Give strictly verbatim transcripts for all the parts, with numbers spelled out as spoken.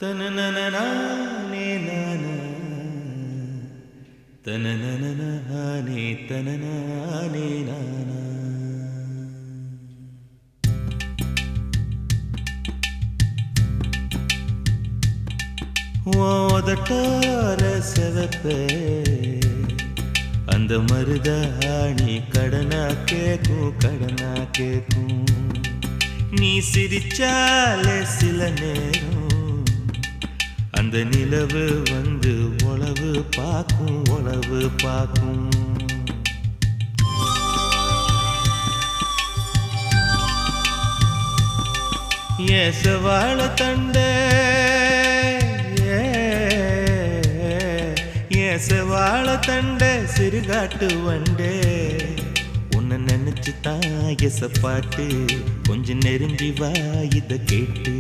தனனனனானே நானா தனனனனானே தனனானே நானா ஓதட்டார செவப்பே அந்த மருதாணி கடனா கேக்கும் கடனா கேக்கும் நீ சிரிச்சாலே சில நேரம் அந்த நிலவு வந்து உளவு பாக்கும் உளவு பாக்கும் ஏசவாழ தண்டே ஏசவாழ தண்டே சிறுகாட்டு வண்டே உன்னை நினைச்சு தான் எச பாட்டு கொஞ்சம் நெருங்கி வா இத கேட்டு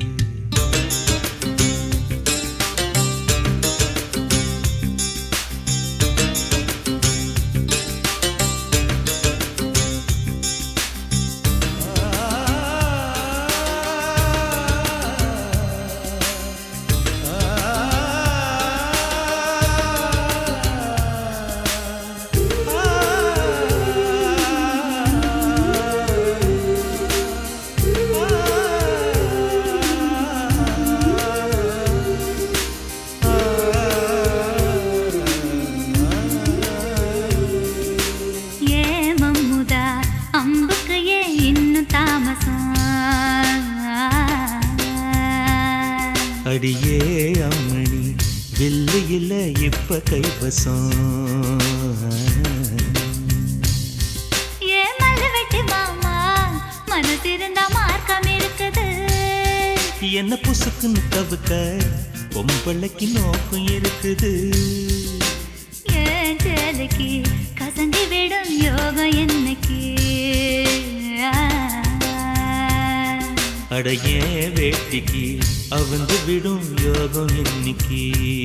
அடியே அம்மணி வில்லு இல்ல இப்ப கைவசம் ஏ மல்லுவெட்டி மாமா மனதிருந்தா மார்க்கம் இருக்குது என்ன புசுக்குன்னு தவுக்க பொம்பளைக்கு நோக்கம் இருக்குது ஏன் சேலைக்கு கசங்கி விடும் யோகம் என்னைக்கு அடையே வேட்டிக்கு அவந்து விடும் யோகம் இன்னைக்கு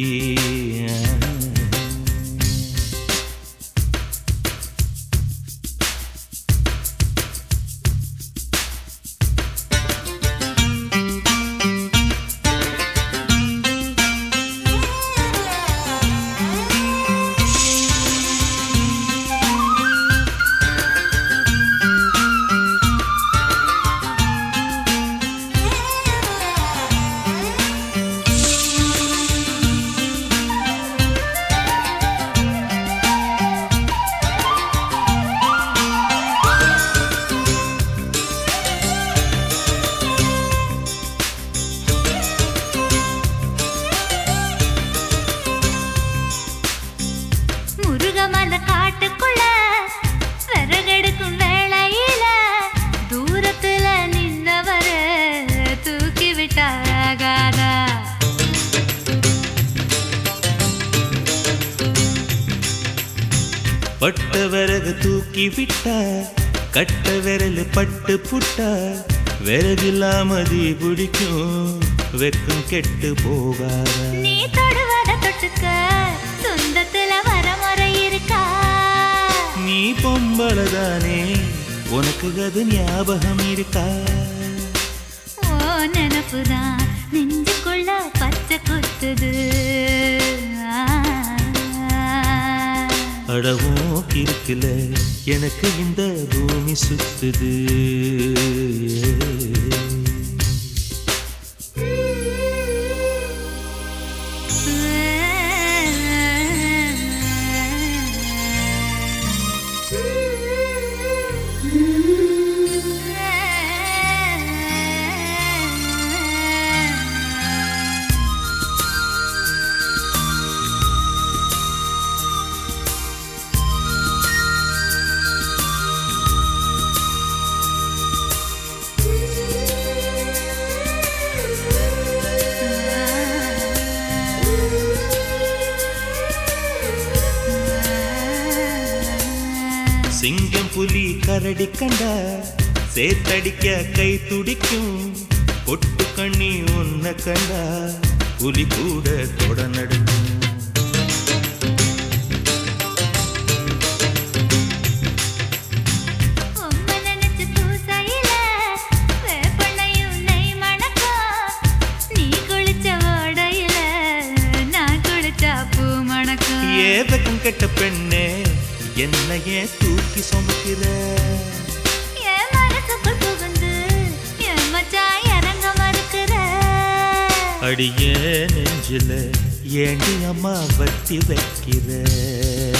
முருகமல காட்டுக்குள்ள விறகெடுக்கும் வேளையில தூரத்துல நின்னவர தூக்கி விட்டாகாதா பட்ட விறகு தூக்கி விட்டா கட்ட விரல் பட்டு புட்டா விறகில்லாமதி பிடிக்கும் வெக்கம் கெட்டு போகாதா நீ தொடுவத தொட்டுக்க சொந்தத்துல வரமுறை இருக்கா நீ பொம்பளதானே உனக்கு அது ஞாபகம் இருக்கா ஓ நினப்புதான் நெஞ்சுக்குள்ள பச்சை குத்துது அடவும் இருக்குல எனக்கு இந்த பூமி சுத்துது சிங்கம் புலி கரடி கண்டா சேத்தடிக்க கை துடிக்கும் பொட்டு கண்ணி உன்ன கண்டா புலி கூட தொட நடுக்கும் நீ குளிச்சவோ அடியே வெக்கம் கெட்ட பெண்ணே என்னையே தூக்கி சுமக்கிற என் மனசுக்குள் புகுந்து என் மச்சான் இறங்க மறுக்கிற அடியே நெஞ்சில ஏண்டி அம்மா வட்டி வைக்கிற